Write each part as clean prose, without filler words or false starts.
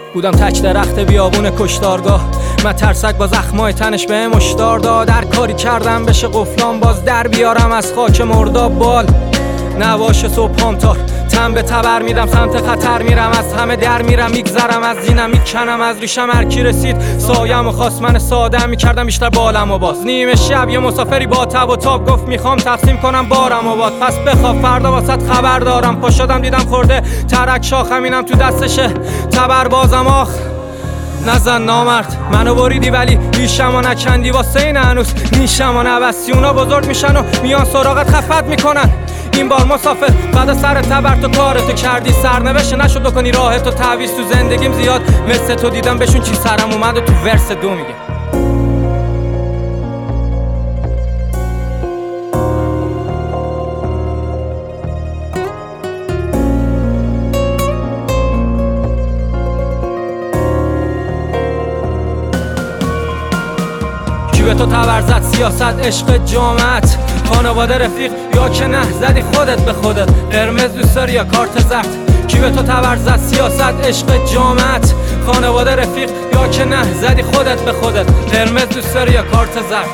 بودم تک درخت بیابون کشتارگاه، من ترسک با زخمای تنش به مشتار داد. هر کاری کردم بشه قفلان باز در بیارم از خاک مرداب بال. نواش صبحام تار تن به تبر میدم، سمت خطر میرم، از همه در میرم، میگذرم از زینم، میکنم از ریشم. هرکی رسید سایم و خواست من ساده میکردم بیشتر بالم و باز. نیمه شب یه مسافری با تب و تاب گفت میخوام تقسیم کنم بارم و باد. پس بخواب فردا واسط خبر دارم. پا شدم دیدم خورده ترک شاخم، اینم تو دستشه تبر بازم. آخ نزن نامرد منو بریدی ولی ریشم و نکندی، واسه این هنوز نیشم و نبستی. اونا بزرگ میشن و میان سراغت خفت میکنن. این بار مسافر بعد سر تبر تو کارتو کردی، سرنوشت نشد بکنی راهتو تعویض. تو زندگیم زیاد مثل تو دیدم، بشون چی سرم اومد و تو ورس 2 میگه. به تو تبر زد سیاست عشق جامعت، خانواده رفیق یا که نه زدی خودت به خودت. قرمز دوست داری یا کارت زرد؟ کی به تو تبر زد سیاست عشق جامعت، خانواده رفیق یا که نه زدی خودت به خودت. قرمز دوست داری یا کارت زرد؟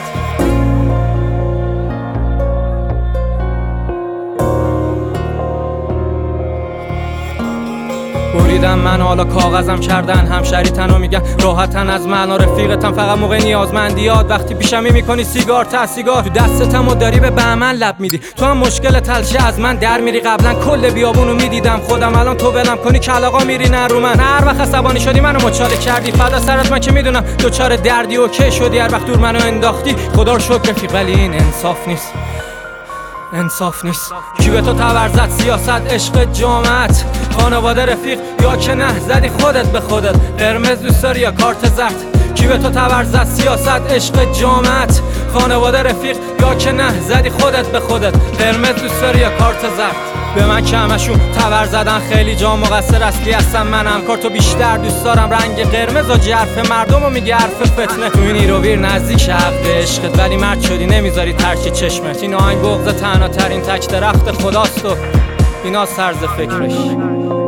بریدم من حالا کاغذم کردن همشریتن و میگن راحتن از من و رفیقتم، فقط موقع نیازمندیات وقتی پیشمی میکنی سیگار تا سیگار تو دستتم و داری به بهمن لب میدی. تو هم مشکل تلشه از من در میری، قبلا کل بیابونو میدیدم خودم، الان تو ولم کنی کلاغا میری نه رو من. هر وقت عصبانی شدی منو مچاله کردی، فدا سرت من که میدونم دوچار دردی اوکی شدی. هر وقت دور منو انداختی خدا رو شکر رفیق، ولی این انصاف نیست، انصاف نیست. کی به تو تبر زد سیاست عشق جامعت، خانواده رفیق یا که نه زدی خودت به خودت. قرمز دوست داری یا کارت زرد؟ کی به تو تبر زد سیاست عشق جامعت، خانواده رفیق یا که نه زدی خودت به خودت. قرمز دوست داری یا کارت زرد؟ به من که همشون تبر زدن خیلی جا، مقصر اصلی هستم منم. کارتو بیشتر دوست دارم، رنگ قرمز و حرف مردم و میگه حرف فتنه. تو این ایروویر نزدیک حق به عشقت، ولی مرد شدی نمیذاری ترک چشمت. این آهنگ بغض تنها ترین تک درخت خداست و اینا سرز فکرش.